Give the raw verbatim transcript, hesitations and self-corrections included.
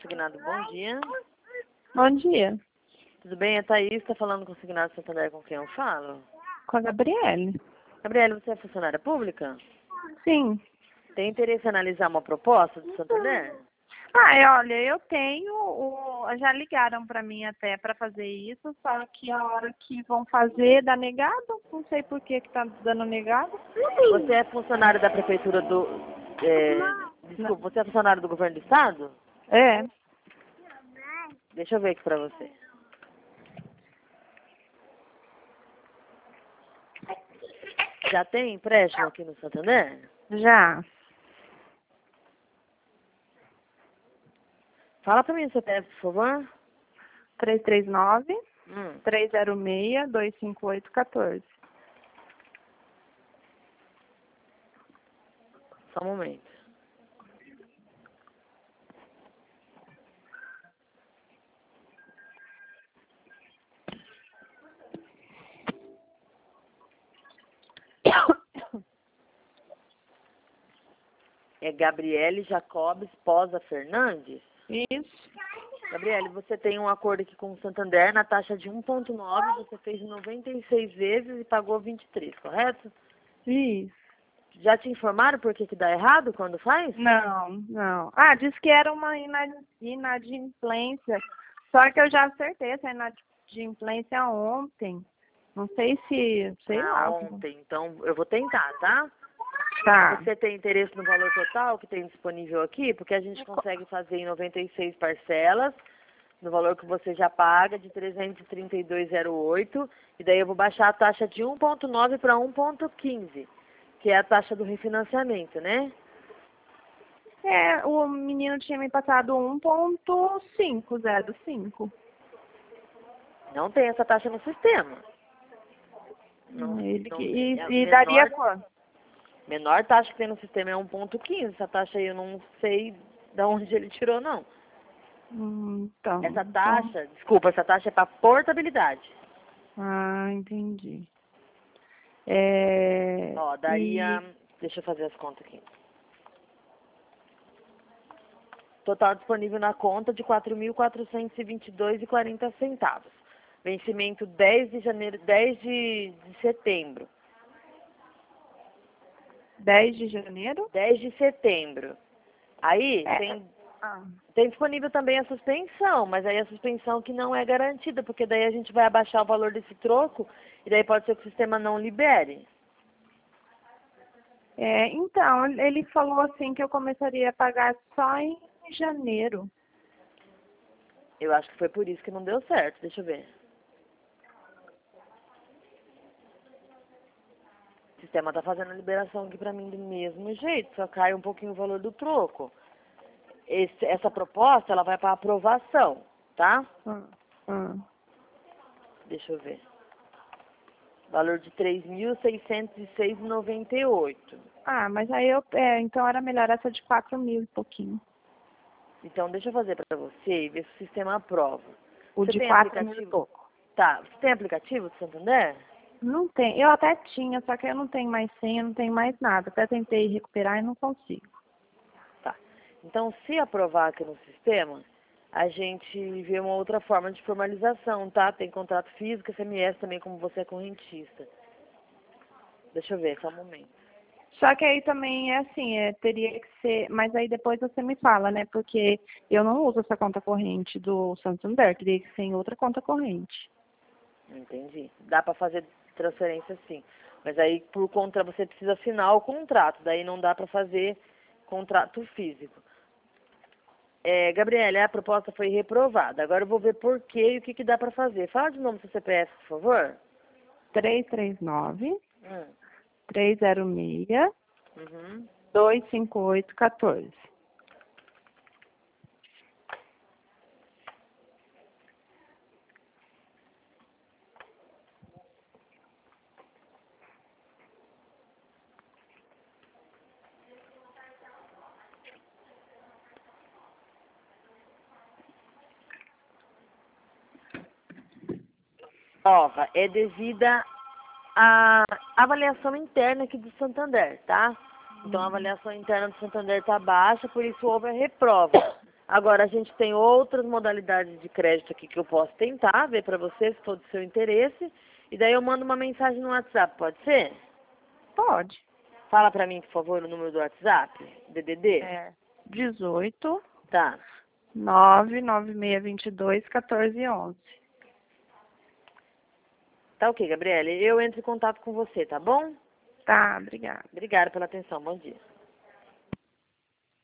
Consignado, bom dia. Bom dia. Tudo bem? A Thaís está falando com o Consignado Santander, com quem eu falo? Com a Gabriele. Gabriela, você é funcionária pública? Sim. Tem interesse em analisar uma proposta do Santander? Ah, é, olha, eu tenho, o, já ligaram para mim até para fazer isso, só que a hora que vão fazer dá negado, não sei por que que tá dando negado. Você é funcionário da prefeitura do... É, desculpa, você é funcionário do governo do estado? É. Deixa eu ver aqui pra você. Já tem empréstimo aqui no Santander? Já. Fala pra mim o C P F, por favor. três três nove, Hum. três zero seis, dois cinco oito um quatro. Só um momento. É Gabriele Jacobs Posa Fernandes? Isso. Gabriele, você tem um acordo aqui com o Santander na taxa de um ponto nove, você fez noventa e seis vezes e pagou vinte e três, correto? Isso. Já te informaram por que que dá errado quando faz? Não, não. Ah, disse que era uma ina- inadimplência. Só que eu já acertei essa inadimplência ontem. Não sei se, sei Ah, lá. ontem. Então, eu vou tentar, tá? Tá. Você tem interesse no valor total que tem disponível aqui? Porque a gente consegue fazer em noventa e seis parcelas, no valor que você já paga, de trezentos e trinta e dois reais e oito centavos. E daí eu vou baixar a taxa de um ponto nove para um ponto quinze, que é a taxa do refinanciamento, né? É, o menino tinha me passado um ponto cinco zero cinco. Não tem essa taxa no sistema. Não, Ele não que, tem. e, A e daria menor, quanto? menor taxa que tem no sistema é um ponto quinze. Essa taxa aí eu não sei de onde ele tirou, não. Hum, então, Essa então. taxa, desculpa, essa taxa é para portabilidade. Ah, entendi. É, Ó, daria... e Deixa eu fazer as contas aqui. Total disponível na conta de quatro mil quatrocentos e vinte e dois reais e quarenta centavos. Vencimento dez de janeiro, dez de, de setembro. dez de janeiro? dez de setembro. Aí É. tem, Ah, tem disponível também a suspensão, mas aí a suspensão que não é garantida, porque daí a gente vai abaixar o valor desse troco e daí pode ser que o sistema não libere. é, então, ele falou assim que eu começaria a pagar só em janeiro. Eu acho que foi por isso que não deu certo. Deixa eu ver. O sistema tá fazendo a liberação aqui pra mim do mesmo jeito, só cai um pouquinho o valor do troco. Esse, essa proposta, ela vai para aprovação, tá? Ah, ah. Deixa eu ver. Valor de três mil seiscentos e seis reais e noventa e oito. Ah, mas aí eu, é, então era melhor essa de quatro mil e pouquinho. Então, deixa eu fazer para você e ver se o sistema aprova. O Você de tem quatro mil e aplicativo? pouco. Tá. Você tem aplicativo do Santander? Não tem. Eu até tinha, só que eu não tenho mais senha, não tenho mais nada. Até tentei recuperar e não consigo. Tá. Então, se aprovar aqui no sistema, a gente vê uma outra forma de formalização, tá? Tem contrato físico, S M S também, como você é correntista. Deixa eu ver, só um momento. Só que aí também é assim, é, teria que ser, mas aí depois você me fala, né? Porque eu não uso essa conta corrente do Santander, teria que ser em outra conta corrente. Entendi. Dá para fazer transferência sim. Mas aí, por conta, você precisa assinar o contrato. Daí não dá para fazer contrato físico. É, Gabriela, a proposta foi reprovada. Agora eu vou ver por quê e o que, que dá para fazer. Fala de novo seu C P F, por favor. três três nove, Hum. três zero seis, Uhum. dois cinco oito um quatro. Prova é devida à avaliação interna aqui do Santander, tá? Então a avaliação interna do Santander está baixa, por isso houve a reprova. Agora, a gente tem outras modalidades de crédito aqui que eu posso tentar, ver para você se for do seu interesse. E daí eu mando uma mensagem no WhatsApp, pode ser? Pode. Fala para mim, por favor, o número do WhatsApp, D D D. É dezoito, Tá. nove nove seis dois dois, quatorze onze. Tá ok, Gabriele. Eu entro em contato com você, tá bom? Tá, obrigada. Obrigada pela atenção. Bom dia.